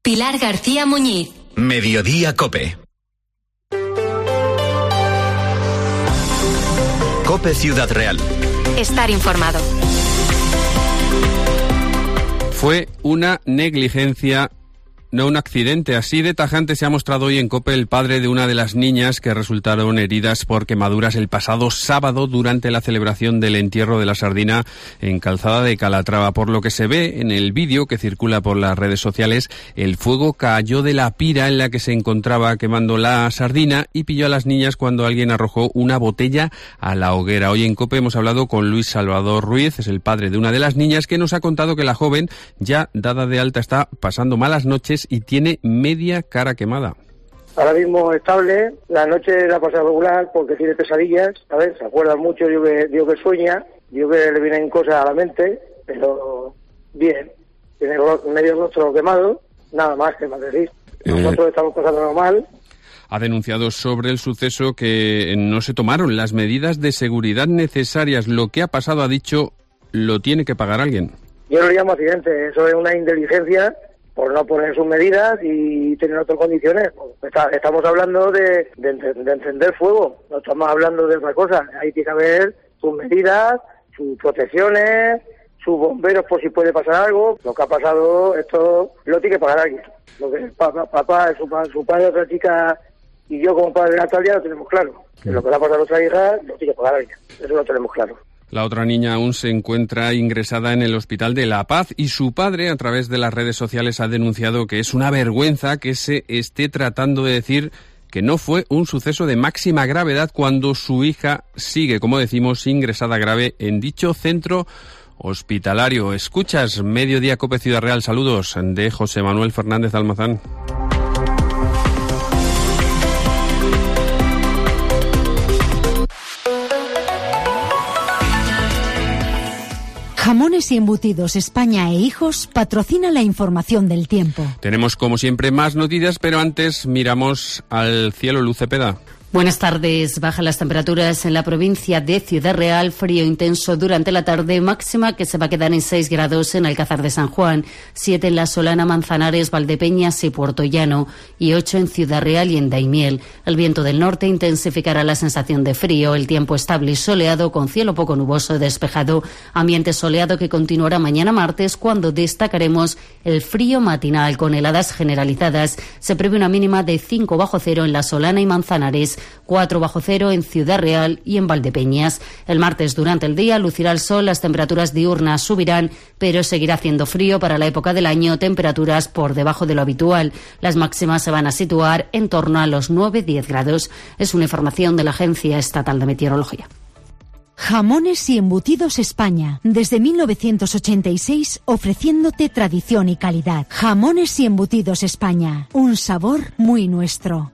Pilar García Muñiz. Mediodía COPE. COPE Ciudad Real. Estar informado. Fue una negligencia, no un accidente. Así de tajante se ha mostrado hoy en COPE el padre de una de las niñas que resultaron heridas por quemaduras el pasado sábado durante la celebración del entierro de la sardina en Calzada de Calatrava. Por lo que se ve en el vídeo que circula por las redes sociales, el fuego cayó de la pira en la que se encontraba quemando la sardina y pilló a las niñas cuando alguien arrojó una botella a la hoguera. Hoy en COPE hemos hablado con Luis Salvador Ruiz, es el padre de una de las niñas, que nos ha contado que la joven, ya dada de alta, está pasando malas noches y tiene media cara quemada. Ahora mismo estable, la noche la pasa regular porque tiene pesadillas, ¿sabes? Se acuerda mucho, digo que sueña, digo que le vienen cosas a la mente, pero bien, tiene medio rostro quemado, nada más que decir. Nosotros estamos pasando normal. Ha denunciado sobre el suceso que no se tomaron las medidas de seguridad necesarias. Lo que ha pasado, ha dicho, lo tiene que pagar alguien. Yo no lo llamo accidente, eso es una inteligencia por no poner sus medidas y tener otras condiciones. Estamos hablando de encender fuego, no estamos hablando de otra cosa. Ahí tiene que haber sus medidas, sus protecciones, sus bomberos por si puede pasar algo. Lo que ha pasado, esto lo tiene que pagar alguien. Lo que papá, su padre, otra chica y yo como padre de Natalia lo tenemos claro. Que lo que le ha pasado a nuestra hija lo tiene que pagar alguien. Eso lo tenemos claro. La otra niña aún se encuentra ingresada en el Hospital de La Paz y su padre, a través de las redes sociales, ha denunciado que es una vergüenza que se esté tratando de decir que no fue un suceso de máxima gravedad cuando su hija sigue, como decimos, ingresada grave en dicho centro hospitalario. Escuchas Mediodía COPE Ciudad Real. Saludos de José Manuel Fernández Almazán. Jamones y Embutidos España e Hijos patrocina la información del tiempo. Tenemos, como siempre, más noticias, pero antes miramos al cielo. Luz Cepeda. Buenas tardes. Bajan las temperaturas en la provincia de Ciudad Real. Frío intenso durante la tarde, máxima que se va a quedar en 6 grados en Alcázar de San Juan, 7 en La Solana, Manzanares, Valdepeñas y Puerto Llano y 8 en Ciudad Real y en Daimiel. El viento del norte intensificará la sensación de frío. El tiempo estable y soleado con cielo poco nuboso despejado. Ambiente soleado que continuará mañana martes, cuando destacaremos el frío matinal con heladas generalizadas. Se prevé una mínima de 5 bajo cero en La Solana y Manzanares, 4 bajo cero en Ciudad Real y en Valdepeñas. El martes durante el día lucirá el sol, las temperaturas diurnas subirán, pero seguirá haciendo frío para la época del año, temperaturas por debajo de lo habitual. Las máximas se van a situar en torno a los 9-10 grados. Es una información de la Agencia Estatal de Meteorología. Jamones y Embutidos España, desde 1986 ofreciéndote tradición y calidad. Jamones y Embutidos España, un sabor muy nuestro.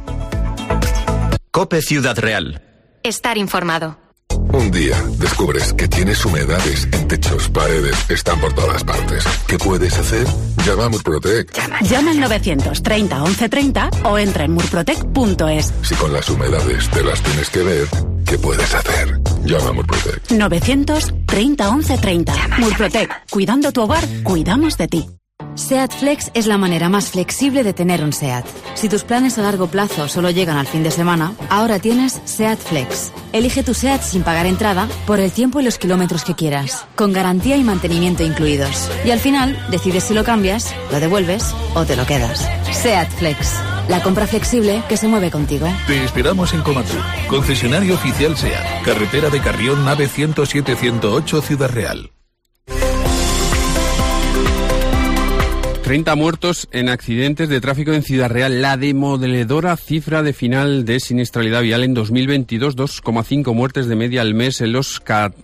COPE Ciudad Real. Estar informado. Un día descubres que tienes humedades en techos, paredes, están por todas partes. ¿Qué puedes hacer? Llama a Murprotec. Llama al 930 1130 o entra en murprotec.es. Si con las humedades te las tienes que ver, ¿qué puedes hacer? Llama a Murprotec. 930 1130. Murprotec. Cuidando tu hogar, cuidamos de ti. SEAT Flex es la manera más flexible de tener un SEAT. Si tus planes a largo plazo solo llegan al fin de semana, ahora tienes SEAT Flex. Elige tu SEAT sin pagar entrada por el tiempo y los kilómetros que quieras, con garantía y mantenimiento incluidos. Y al final, decides si lo cambias, lo devuelves o te lo quedas. SEAT Flex. La compra flexible que se mueve contigo. Te esperamos en Comatur, concesionario oficial SEAT. Carretera de Carrión, nave 107-108, Ciudad Real. 30 muertos en accidentes de tráfico en Ciudad Real. La demoledora cifra de final de siniestralidad vial en 2022, 2,5 muertes de media al mes en los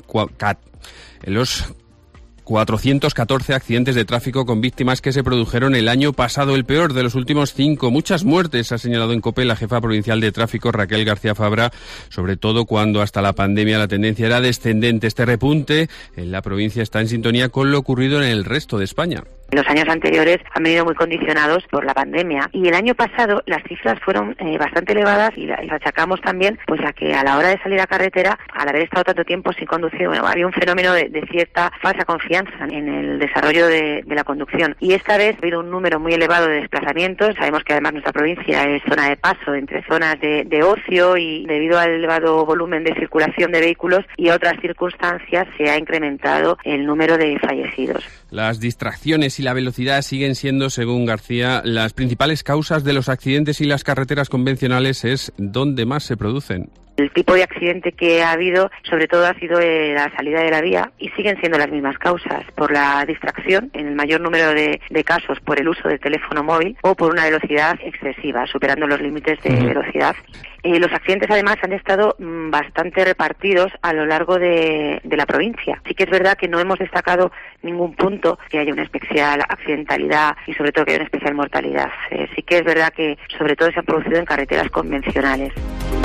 414 accidentes de tráfico con víctimas que se produjeron el año pasado, el peor de los últimos 5. Muchas muertes, ha señalado en COPE la jefa provincial de tráfico, Raquel García Fabra, sobre todo cuando hasta la pandemia la tendencia era descendente. Este repunte en la provincia está en sintonía con lo ocurrido en el resto de España. Los años anteriores han venido muy condicionados por la pandemia y el año pasado las cifras fueron bastante elevadas y las achacamos también pues a que a la hora de salir a carretera, al haber estado tanto tiempo sin conducir, había un fenómeno de cierta falsa confianza en el desarrollo de la conducción. Y esta vez ha habido un número muy elevado de desplazamientos. Sabemos que además nuestra provincia es zona de paso entre zonas de ocio y debido al elevado volumen de circulación de vehículos y a otras circunstancias se ha incrementado el número de fallecidos. Las distracciones y la velocidad siguen siendo, según García, las principales causas de los accidentes y las carreteras convencionales es donde más se producen. El tipo de accidente que ha habido, sobre todo, ha sido la salida de la vía y siguen siendo las mismas causas, por la distracción, en el mayor número de casos por el uso del teléfono móvil o por una velocidad excesiva, superando los límites de velocidad. Los accidentes, además, han estado bastante repartidos a lo largo de la provincia. Sí que es verdad que no hemos destacado ningún punto que haya una especial accidentalidad y, sobre todo, que haya una especial mortalidad. Sí que es verdad que, sobre todo, se han producido en carreteras convencionales.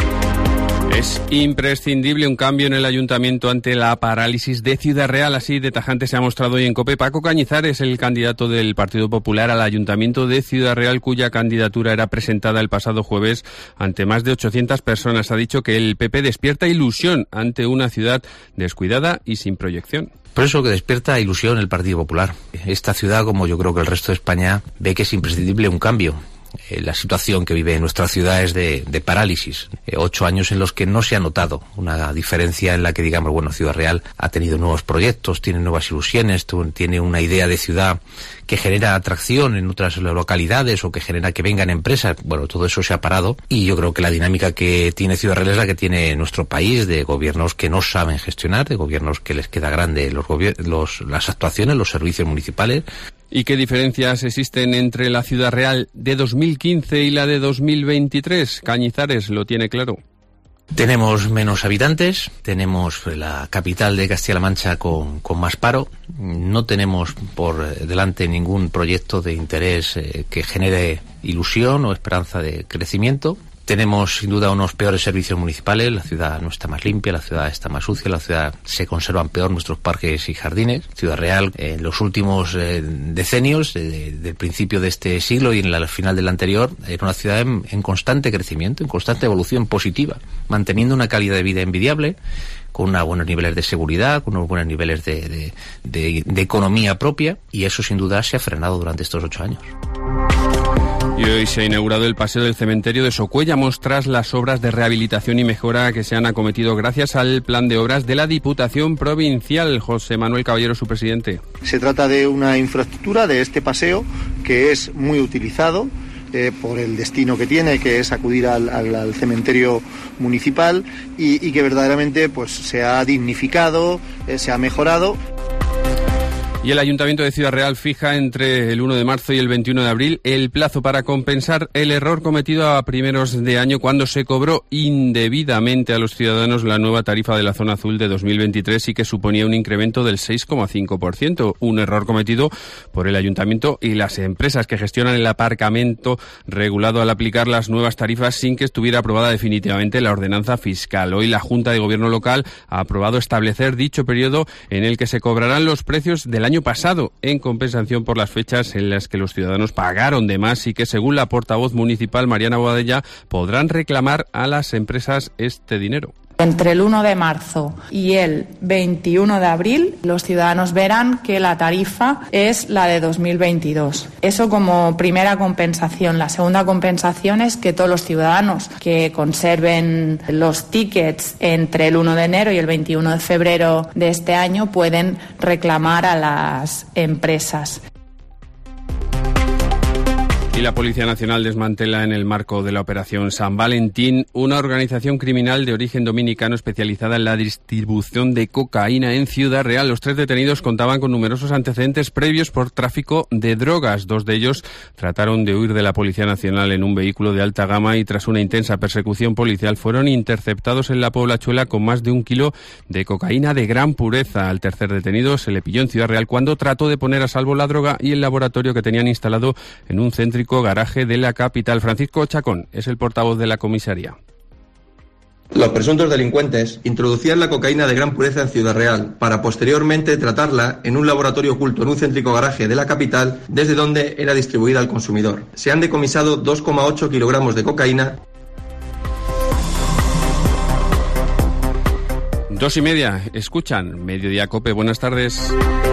Es imprescindible un cambio en el ayuntamiento ante la parálisis de Ciudad Real, así de tajante se ha mostrado hoy en COPE. Paco Cañizares, el candidato del Partido Popular al ayuntamiento de Ciudad Real, cuya candidatura era presentada el pasado jueves ante más de 800 personas, ha dicho que el PP despierta ilusión ante una ciudad descuidada y sin proyección. Por eso que despierta ilusión el Partido Popular. Esta ciudad, como yo creo que el resto de España, ve que es imprescindible un cambio. La situación que vive nuestra ciudad es de parálisis. 8 años en los que no se ha notado una diferencia en la que, digamos, bueno, Ciudad Real ha tenido nuevos proyectos, tiene nuevas ilusiones, tiene una idea de ciudad que genera atracción en otras localidades o que genera que vengan empresas. Bueno, todo eso se ha parado y yo creo que la dinámica que tiene Ciudad Real es la que tiene nuestro país, de gobiernos que no saben gestionar, de gobiernos que les queda grande las actuaciones, los servicios municipales. ¿Y qué diferencias existen entre la Ciudad Real de 2015 y la de 2023? Cañizares lo tiene claro. Tenemos menos habitantes, tenemos la capital de Castilla-La Mancha con más paro, no tenemos por delante ningún proyecto de interés que genere ilusión o esperanza de crecimiento. Tenemos sin duda unos peores servicios municipales, la ciudad no está más limpia, la ciudad está más sucia, la ciudad se conservan peor nuestros parques y jardines. Ciudad Real en los últimos decenios, del principio de este siglo y en la final del anterior, era una ciudad en constante crecimiento, en constante evolución positiva, manteniendo una calidad de vida envidiable, con unos buenos niveles de seguridad, con unos buenos niveles de economía propia, y eso sin duda se ha frenado durante estos 8 años. Y hoy se ha inaugurado el paseo del cementerio de Socuéllamos tras las obras de rehabilitación y mejora que se han acometido gracias al plan de obras de la Diputación Provincial. José Manuel Caballero, su presidente. Se trata de una infraestructura de este paseo que es muy utilizado por el destino que tiene, que es acudir al cementerio municipal y que verdaderamente pues se ha dignificado, se ha mejorado. Y el Ayuntamiento de Ciudad Real fija entre el 1 de marzo y el 21 de abril el plazo para compensar el error cometido a primeros de año cuando se cobró indebidamente a los ciudadanos la nueva tarifa de la zona azul de 2023 y que suponía un incremento del 6,5%, un error cometido por el Ayuntamiento y las empresas que gestionan el aparcamiento regulado al aplicar las nuevas tarifas sin que estuviera aprobada definitivamente la ordenanza fiscal. Hoy la Junta de Gobierno local ha aprobado establecer dicho periodo en el que se cobrarán los precios del año pasado en compensación por las fechas en las que los ciudadanos pagaron de más y que, según la portavoz municipal Mariana Boadella, podrán reclamar a las empresas este dinero. Entre el 1 de marzo y el 21 de abril, los ciudadanos verán que la tarifa es la de 2022. Eso como primera compensación. La segunda compensación es que todos los ciudadanos que conserven los tickets entre el 1 de enero y el 21 de febrero de este año pueden reclamar a las empresas. Y la Policía Nacional desmantela en el marco de la Operación San Valentín una organización criminal de origen dominicano especializada en la distribución de cocaína en Ciudad Real. Los 3 detenidos contaban con numerosos antecedentes previos por tráfico de drogas. 2 de ellos trataron de huir de la Policía Nacional en un vehículo de alta gama y tras una intensa persecución policial fueron interceptados en la Poblachuela con más de 1 kilo de cocaína de gran pureza. Al tercer detenido se le pilló en Ciudad Real cuando trató de poner a salvo la droga y el laboratorio que tenían instalado en un céntrico garaje de la capital. Francisco Chacón es el portavoz de la comisaría. Los presuntos delincuentes introducían la cocaína de gran pureza en Ciudad Real para posteriormente tratarla en un laboratorio oculto en un céntrico garaje de la capital, desde donde era distribuida al consumidor. Se han decomisado 2,8 kilogramos de cocaína. 2:30, escuchan Mediodía Cope, buenas tardes.